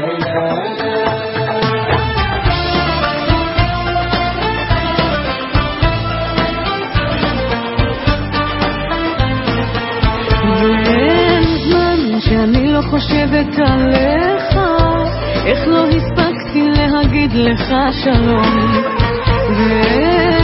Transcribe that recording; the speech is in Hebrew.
ואין זמן שאני לא חושבת עליך, איך לא הספקתי להגיד לך שלום, ואין